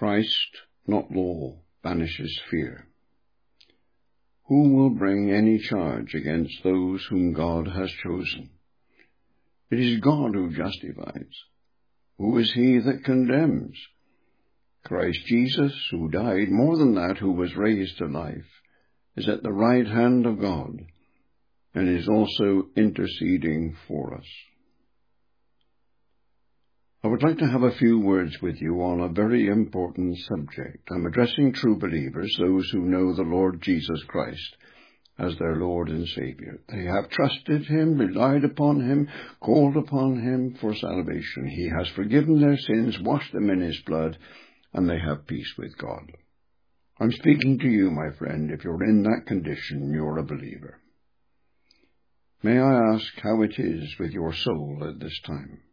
Christ, not law, banishes fear. Who will bring any charge against those whom God has chosen? It is God who justifies. Who is he that condemns? Christ Jesus, who died, more than that, who was raised to life, is at the right hand of God, and is also interceding for us. I would like to have a few words with you on a very important subject. I'm addressing true believers, those who know the Lord Jesus Christ as their Lord and Savior. They have trusted him, relied upon him, called upon him for salvation. He has forgiven their sins, washed them in his blood, and they have peace with God. I'm speaking to you, my friend. If you're in that condition, you're a believer. May I ask how it is with your soul at this time?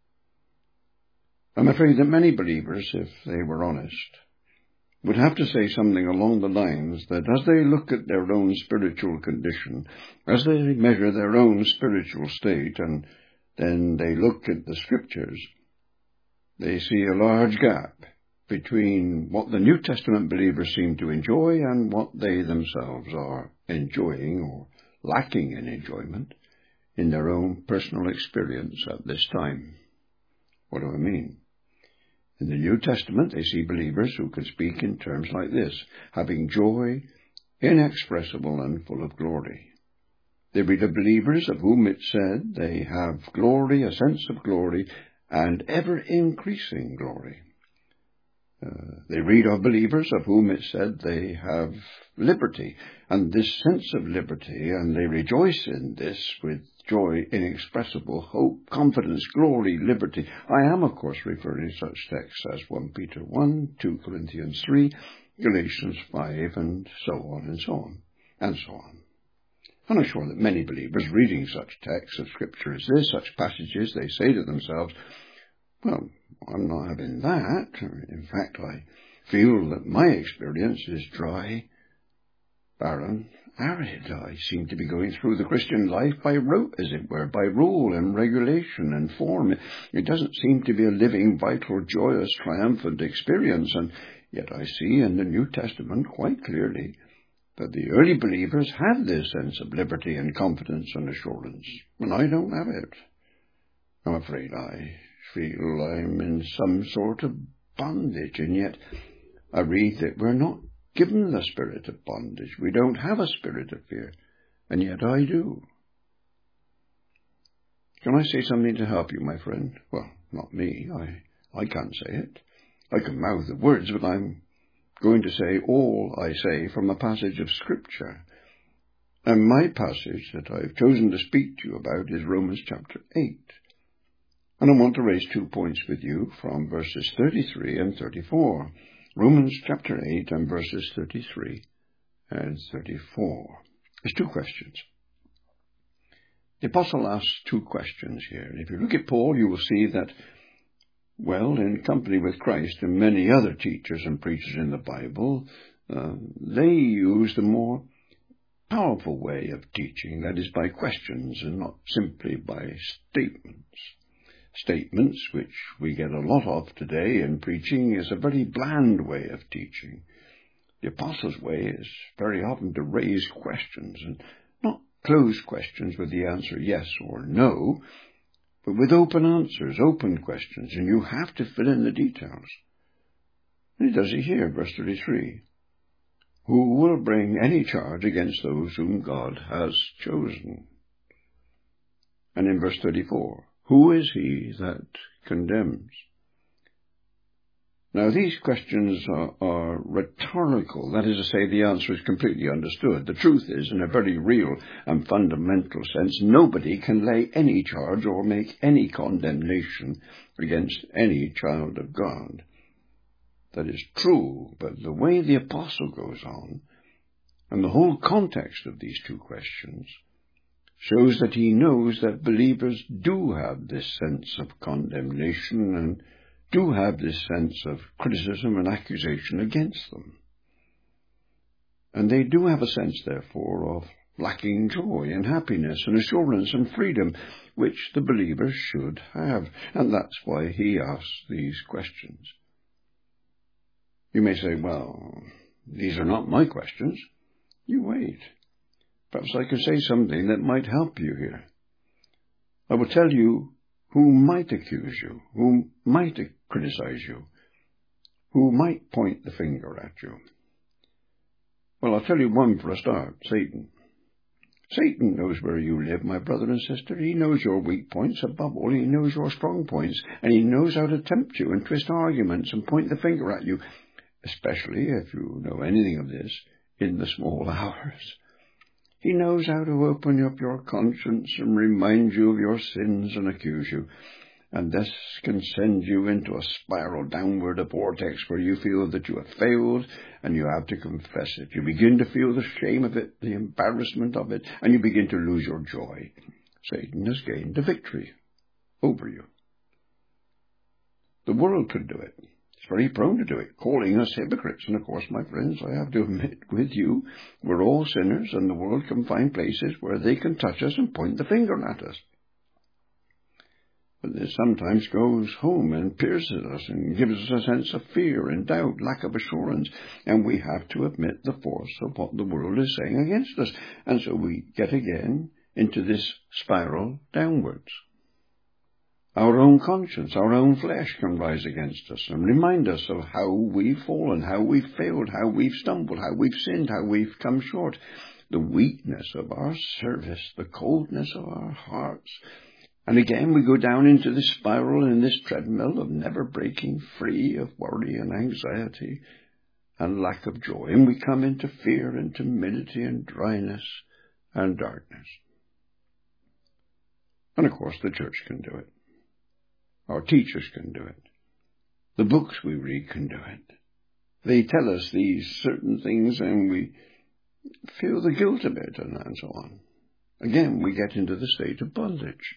I'm afraid that many believers, if they were honest, would have to say something along the lines that as they look at their own spiritual condition, as they measure their own spiritual state, and then they look at the Scriptures, they see a large gap between what the New Testament believers seem to enjoy and what they themselves are enjoying or lacking in enjoyment in their own personal experience at this time. What do I mean? In the New Testament, they see believers who can speak in terms like this, having joy inexpressible and full of glory. They read of believers of whom it said they have glory, a sense of glory, and ever-increasing glory. They read of believers of whom it said they have liberty, and this sense of liberty, and they rejoice in this with joy inexpressible, hope, confidence, glory, liberty. I am, of course, referring to such texts as 1 Peter 1, 2 Corinthians 3, Galatians 5, and so on and so on, and so on. And I'm sure that many believers reading such texts of Scripture as this, such passages, they say to themselves, well, I'm not having that. In fact, I feel that my experience is dry, barren, arid. I seem to be going through the Christian life by rote, as it were, by rule and regulation and form. It doesn't seem to be a living, vital, joyous, triumphant experience, and yet I see in the New Testament quite clearly that the early believers had this sense of liberty and confidence and assurance, and I don't have it. I'm afraid I feel I'm in some sort of bondage, and yet I read that we're not given the spirit of bondage. We don't have a spirit of fear, and yet I do. Can I say something to help you, my friend? Well, not me. I can't say it. I can mouth the words, but I'm going to say all I say from a passage of Scripture. And my passage that I've chosen to speak to you about is Romans chapter 8. And I want to raise 2 points with you from verses 33 and 34. Romans chapter 8 and verses 33 and 34. There's 2 questions. The apostle asks 2 questions here. And if you look at Paul, you will see that, well, in company with Christ and many other teachers and preachers in the Bible, they use the more powerful way of teaching, that is by questions and not simply by statements. Statements, which we get a lot of today in preaching, is a very bland way of teaching. The apostles' way is very often to raise questions, and not closed questions with the answer yes or no, but with open answers, open questions, and you have to fill in the details. And he does it here, verse 33. Who will bring any charge against those whom God has chosen? And in verse 34, who is he that condemns? Now, these questions are rhetorical. That is to say, the answer is completely understood. The truth is, in a very real and fundamental sense, nobody can lay any charge or make any condemnation against any child of God. That is true, but the way the apostle goes on, and the whole context of these 2 questions, shows that he knows that believers do have this sense of condemnation and do have this sense of criticism and accusation against them. And they do have a sense, therefore, of lacking joy and happiness and assurance and freedom, which the believers should have. And that's why he asks these questions. You may say, well, these are not my questions. You wait. Perhaps I could say something that might help you here. I will tell you who might accuse you, who might criticize you, who might point the finger at you. Well, I'll tell you one for a start, Satan. Satan knows where you live, my brother and sister. He knows your weak points. Above all, he knows your strong points, and he knows how to tempt you and twist arguments and point the finger at you, especially, if you know anything of this, in the small hours. He knows how to open up your conscience and remind you of your sins and accuse you, and this can send you into a spiral downward, a vortex where you feel that you have failed and you have to confess it. You begin to feel the shame of it, the embarrassment of it, and you begin to lose your joy. Satan has gained a victory over you. The world could do it. It's very prone to do it, calling us hypocrites. And of course, my friends, I have to admit with you, we're all sinners, and the world can find places where they can touch us and point the finger at us. But this sometimes goes home and pierces us and gives us a sense of fear and doubt, lack of assurance, and we have to admit the force of what the world is saying against us. And so we get again into this spiral downwards. Our own conscience, our own flesh can rise against us and remind us of how we've fallen, how we've failed, how we've stumbled, how we've sinned, how we've come short, the weakness of our service, the coldness of our hearts. And again we go down into this spiral and this treadmill of never breaking free of worry and anxiety and lack of joy. And we come into fear and timidity and dryness and darkness. And of course the church can do it. Our teachers can do it. The books we read can do it. They tell us these certain things and we feel the guilt of it and so on. Again, we get into the state of bondage.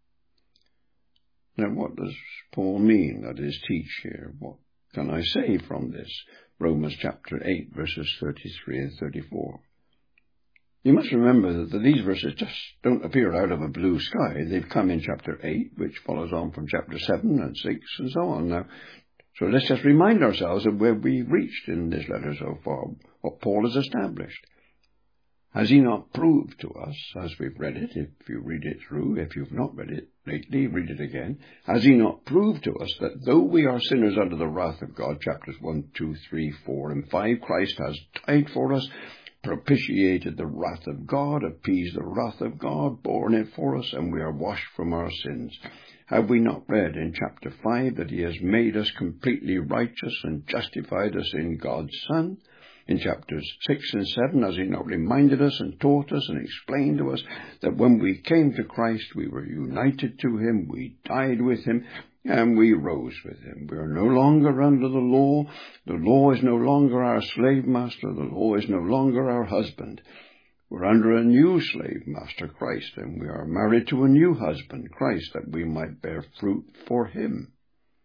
Now, what does Paul mean, that is, teach here? What can I say from this? Romans chapter 8, verses 33 and 34. You must remember that these verses just don't appear out of a blue sky. They've come in chapter 8, which follows on from chapter 7 and 6 and so on. Now, so let's just remind ourselves of where we've reached in this letter so far, what Paul has established. Has he not proved to us, as we've read it, if you read it through, if you've not read it lately, read it again, has he not proved to us that though we are sinners under the wrath of God, chapters 1, 2, 3, 4, and 5, Christ has died for us, propitiated the wrath of God, appeased the wrath of God, borne it for us, and we are washed from our sins. Have we not read in chapter 5 that he has made us completely righteous and justified us in God's Son? In chapters 6 and 7, has he not reminded us and taught us and explained to us that when we came to Christ, we were united to him, we died with him, and we rose with him. We are no longer under the law. The law is no longer our slave master. The law is no longer our husband. We're under a new slave master, Christ, and we are married to a new husband, Christ, that we might bear fruit for him.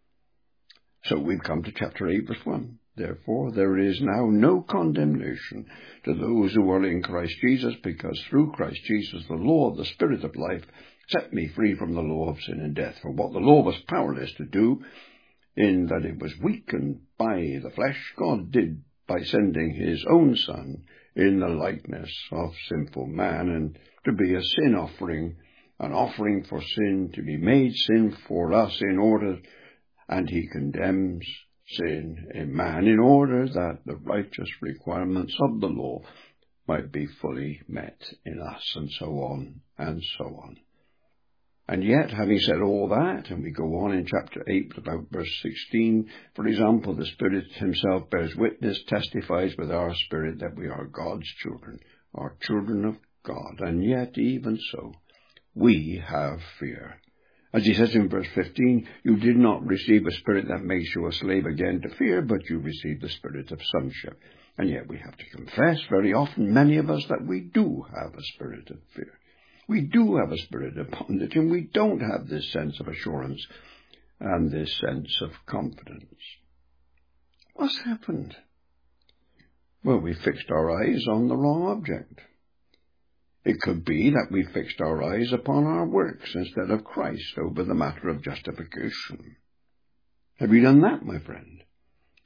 So we've come to chapter 8, verse 1. Therefore, there is now no condemnation to those who are in Christ Jesus, because through Christ Jesus, the law of the Spirit of life set me free from the law of sin and death. For what the law was powerless to do, in that it was weakened by the flesh, God did by sending his own Son in the likeness of sinful man, and to be a sin offering, an offering for sin, to be made sin for us in order, and he condemns sin in man in order that the righteous requirements of the law might be fully met in us, and so on and so on. And yet, having said all that, and we go on in chapter 8 about verse 16, for example, the Spirit himself bears witness, testifies with our spirit that we are God's children, are children of God, and yet even so, we have fear. As he says in verse 15, you did not receive a spirit that makes you a slave again to fear, but you received the spirit of sonship. And yet we have to confess very often, many of us, that we do have a spirit of fear. We do have a spirit of bondage, and we don't have this sense of assurance and this sense of confidence. What's happened? Well, we fixed our eyes on the wrong object. It could be that we fixed our eyes upon our works instead of Christ over the matter of justification. Have you done that, my friend?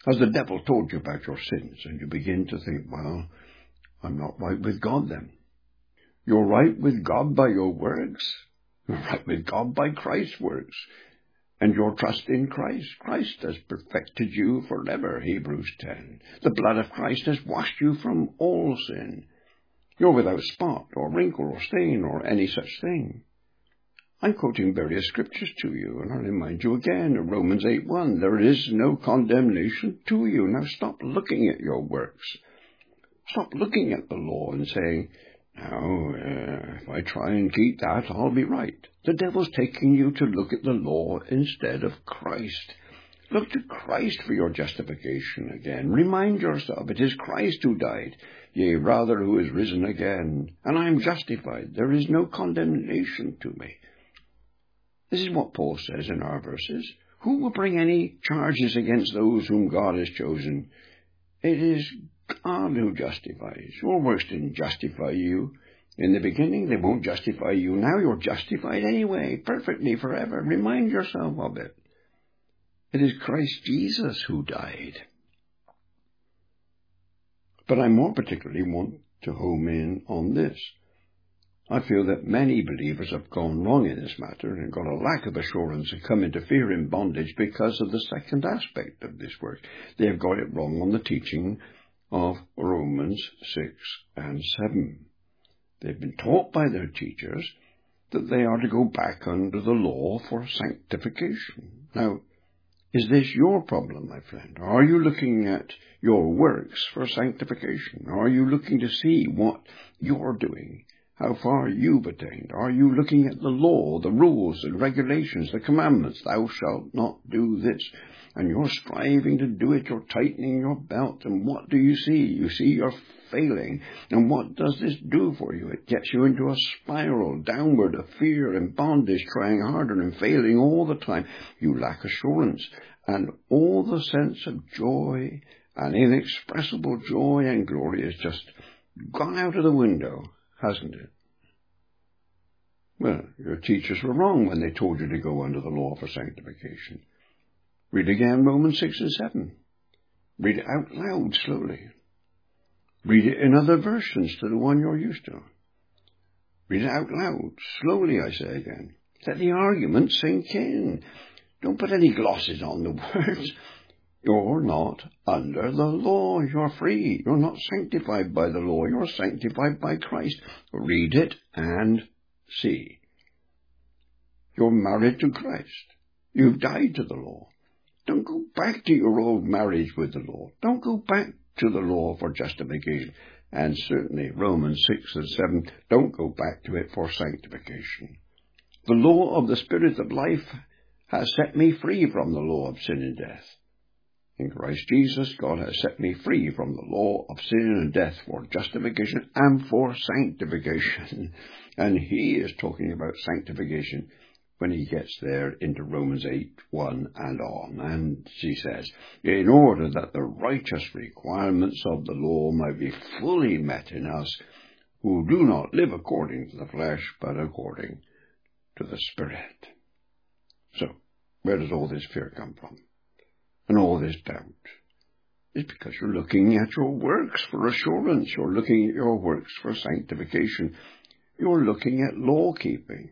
Has the devil told you about your sins and you begin to think, well, I'm not right with God then? You're right with God by your works. You're right with God by Christ's works. And your trust in Christ. Christ has perfected you forever, Hebrews 10. The blood of Christ has washed you from all sin. You're without spot or wrinkle or stain or any such thing. I'm quoting various scriptures to you, and I remind you again of Romans 8:1. There is no condemnation to you. Now stop looking at your works. Stop looking at the law and saying, if I try and keep that, I'll be right. The devil's taking you to look at the law instead of Christ. Look to Christ for your justification again. Remind yourself, it is Christ who died, yea, rather who is risen again, and I am justified. There is no condemnation to me. This is what Paul says in our verses. Who will bring any charges against those whom God has chosen? It is God who justifies. Your works didn't justify you in the beginning. They won't justify you now. You're justified anyway, perfectly forever. Remind yourself of it. It is Christ Jesus who died. But I more particularly want to home in on this. I feel that many believers have gone wrong in this matter and got a lack of assurance and come into fear and bondage because of the second aspect of this work. They have got it wrong on the teaching of Romans 6 and 7. They've been taught by their teachers that they are to go back under the law for sanctification. Now, is this your problem, my friend? Are you looking at your works for sanctification? Are you looking to see what you're doing? How far you've attained? Are you looking at the law, the rules and regulations, the commandments? Thou shalt not do this. And you're striving to do it. You're tightening your belt. And what do you see? You see you're failing. And what does this do for you? It gets you into a spiral downward of fear and bondage, trying harder and failing all the time. You lack assurance. And all the sense of joy and inexpressible joy and glory has just gone out of the window, hasn't it? Well, your teachers were wrong when they told you to go under the law for sanctification. Read again Romans 6 and 7. Read it out loud slowly. Read it in other versions to the one you're used to. Read it out loud slowly, I say again. Let the argument sink in. Don't put any glosses on the words. You're not under the law. You're free. You're not sanctified by the law. You're sanctified by Christ. Read it and see. You're married to Christ. You've died to the law. Don't go back to your old marriage with the law. Don't go back to the law for justification. And certainly Romans 6 and 7, don't go back to it for sanctification. The law of the Spirit of life has set me free from the law of sin and death. In Christ Jesus, God has set me free from the law of sin and death for justification and for sanctification. And he is talking about sanctification when he gets there into Romans 8:1 and on. And he says, in order that the righteous requirements of the law might be fully met in us, who do not live according to the flesh, but according to the Spirit. So, where does all this fear come from? And all this doubt? It's because you're looking at your works for assurance. You're looking at your works for sanctification. You're looking at law-keeping.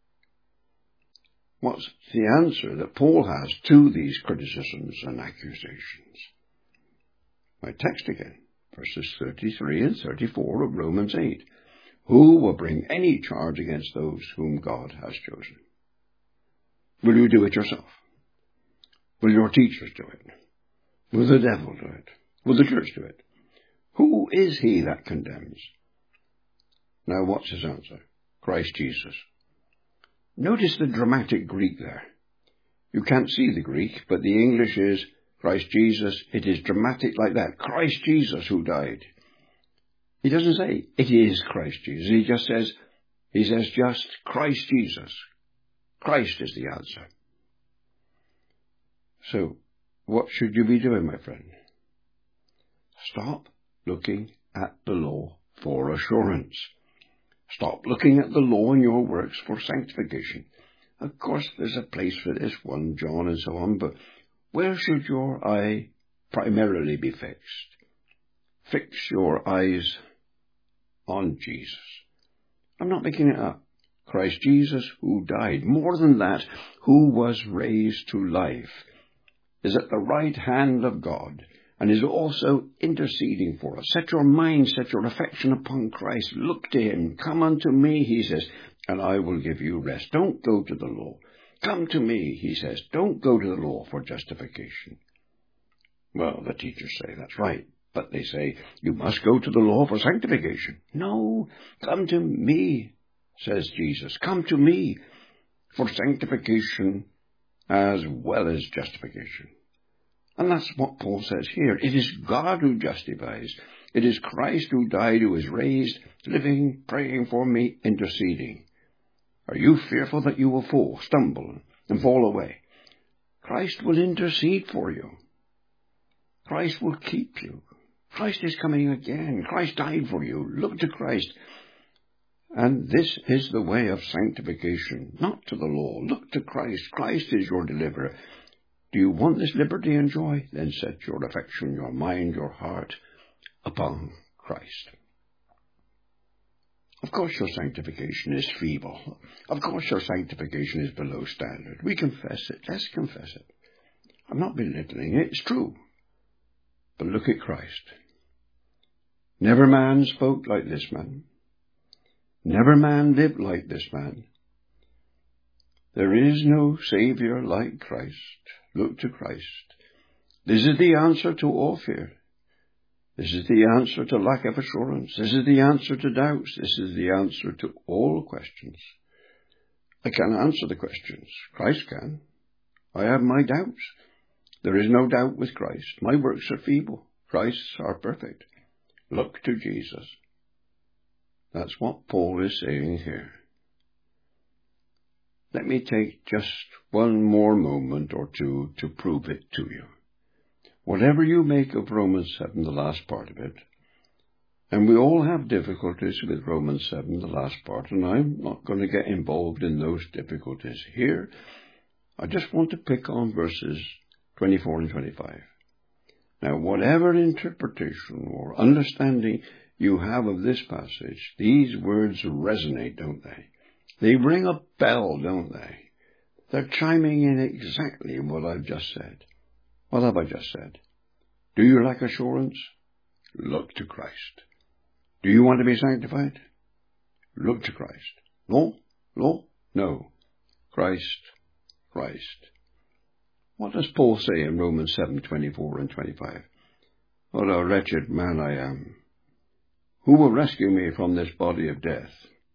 What's the answer that Paul has to these criticisms and accusations? My text again, verses 33 and 34 of Romans 8. Who will bring any charge against those whom God has chosen? Will you do it yourself? Will your teachers do it? Will the devil do it? Will the church do it? Who is he that condemns? Now what's his answer? Christ Jesus. Notice the dramatic Greek there. You can't see the Greek, but the English is Christ Jesus. It is dramatic like that. Christ Jesus who died. He doesn't say it is Christ Jesus. He says just Christ Jesus. Christ is the answer. So, what should you be doing, my friend? Stop looking at the law for assurance. Stop looking at the law in your works for sanctification. Of course, there's a place for this, 1 John and so on, but where should your eye primarily be fixed. Fix your eyes on Jesus. I'm not making it up. Christ Jesus, who died. More than that, who was raised to life, is at the right hand of God and is also interceding for us. Set your mind, set your affection upon Christ. Look to him. Come unto me, he says, and I will give you rest. Don't go to the law. Come to me, he says. Don't go to the law for justification. Well, the teachers say that's right, but they say you must go to the law for sanctification. No, come to me, says Jesus. Come to me for sanctification as well as justification. And that's what Paul says here. It is God who justifies. It is Christ who died, who is raised, living, praying for me, interceding. Are you fearful that you will fall, stumble, and fall away? Christ will intercede for you. Christ will keep you. Christ is coming again. Christ died for you. Look to Christ. And this is the way of sanctification, not to the law. Look to Christ. Christ is your deliverer. Do you want this liberty and joy? Then set your affection, your mind, your heart upon Christ. Of course your sanctification is feeble. Of course your sanctification is below standard. We confess it. Let's confess it. I'm not belittling it. It's true. But look at Christ. Never man spoke like this man. Never man lived like this man. There is no Saviour like Christ. Look to Christ. This is the answer to all fear. This is the answer to lack of assurance. This is the answer to doubts. This is the answer to all questions. I can't answer the questions. Christ can. I have my doubts. There is no doubt with Christ. My works are feeble. Christ's are perfect. Look to Jesus. That's what Paul is saying here. Let me take just one more moment or two to prove it to you. Whatever you make of Romans 7, the last part of it, and we all have difficulties with Romans 7, the last part, and I'm not going to get involved in those difficulties here. I just want to pick on verses 24 and 25. Now, whatever interpretation or understanding you have of this passage, these words resonate, don't they? They ring a bell, don't they? They're chiming in exactly what I've just said. What have I just said? Do you lack assurance? Look to Christ. Do you want to be sanctified? Look to Christ. Law? Law? No. Christ. Christ. What does Paul say in Romans 7:24 and 25? What a wretched man I am. Who will rescue me from this body of death?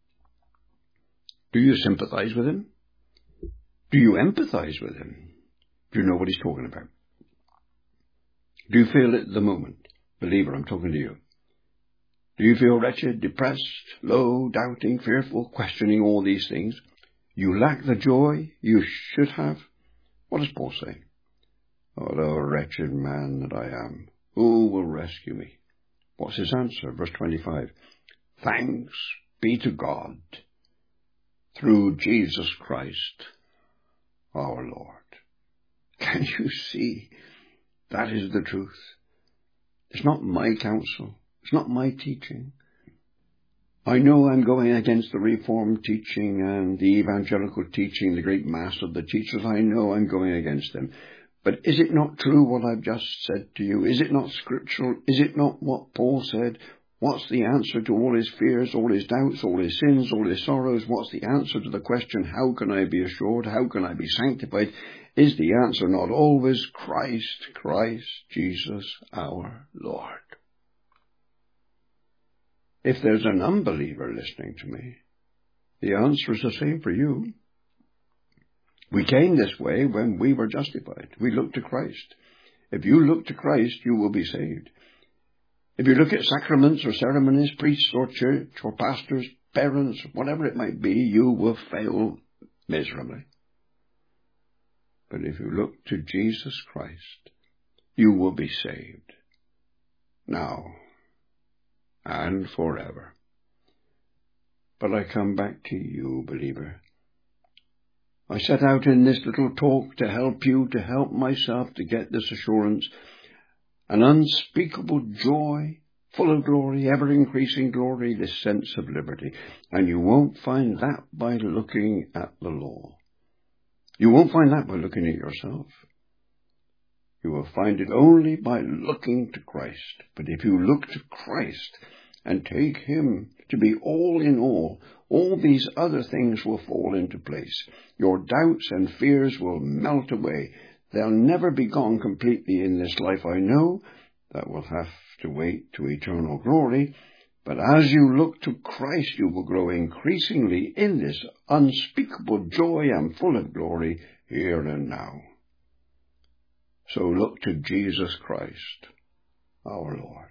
Do you sympathize with him? Do you empathize with him? Do you know what he's talking about? Do you feel it at the moment? Believer, I'm talking to you. Do you feel wretched, depressed, low, doubting, fearful, questioning all these things? You lack the joy you should have? What does Paul say? What a wretched man that I am. Who will rescue me? What's his answer? Verse 25. Thanks be to God through Jesus Christ our Lord. Can you see? That is the truth. It's not my counsel. It's not my teaching. I know I'm going against the Reformed teaching and the evangelical teaching, the great mass of the teachers. I know I'm going against them. But is it not true what I've just said to you? Is it not scriptural? Is it not what Paul said? What's the answer to all his fears, all his doubts, all his sins, all his sorrows? What's the answer to the question, how can I be assured? How can I be sanctified? Is the answer not always Christ, Christ, Jesus, our Lord? If there's an unbeliever listening to me, the answer is the same for you. We came this way when we were justified. We looked to Christ. If you look to Christ, you will be saved. If you look at sacraments or ceremonies, priests or church or pastors, parents, whatever it might be, you will fail miserably. But if you look to Jesus Christ, you will be saved. Now and forever. But I come back to you, believer. I set out in this little talk to help you, to help myself to get this assurance. an unspeakable joy, full of glory, ever-increasing glory, this sense of liberty. And you won't find that by looking at the law. You won't find that by looking at yourself. You will find it only by looking to Christ. But if you look to Christ and take him to be all in all these other things will fall into place. Your doubts and fears will melt away. They'll never be gone completely in this life, I know. That will have to wait to eternal glory. But as you look to Christ, you will grow increasingly in this unspeakable joy and full of glory here and now. So look to Jesus Christ, our Lord.